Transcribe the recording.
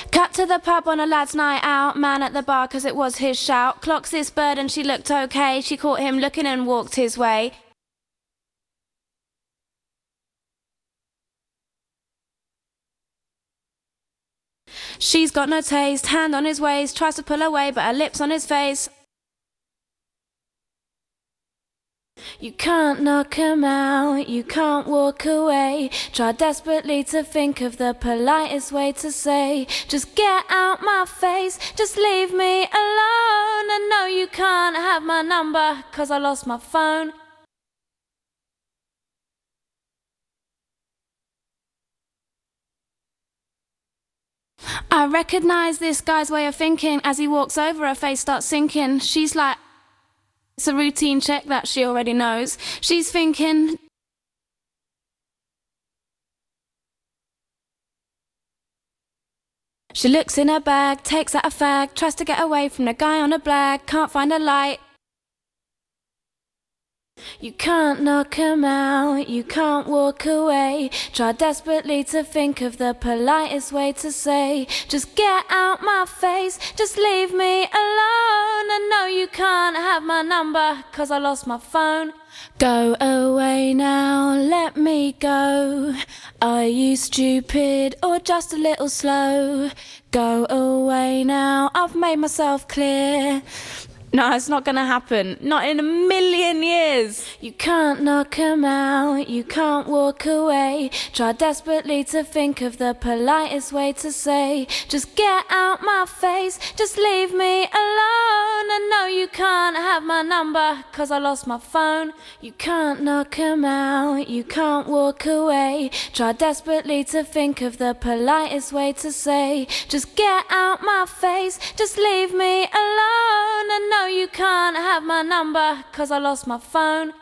Cut to the pub on a lad's night out. Man at the bar cause it was his shout. Clocks this bird and she looked okay. She caught him looking and walked his way. She's got no taste, hand on his waist. Tries to pull away but her lips on his face. You can't knock him out, you can't walk away. Try desperately to think of the politest way to say, just get out my face, just leave me alone. I know you can't have my number, cause I lost my phone. I recognize this guy's way of thinking. As he walks over, her face starts sinking. She's like, it's a routine check that she already knows. She's thinking, she looks in her bag, takes out a fag, tries to get away from the guy on the blag, can't find a light. You can't knock him out, you can't walk away. Try desperately to think of the politest way to say, just get out my face, just leave me alone. I know you can't have my number, cause I lost my phone. Go away now, let me go. Are you stupid or just a little slow? Go away now, I've made myself clear. No, it's not gonna happen. Not in a million years. You can't knock him out, you can't walk away. Try desperately to think of the politest way to say, just get out my face, just leave me alone. I know you can't have my number, cause I lost my phone. You can't knock him out, you can't walk away. Try desperately to think of the politest way to say, just get out my face, just leave me alone. I know you can't have my number, cause I lost my phone.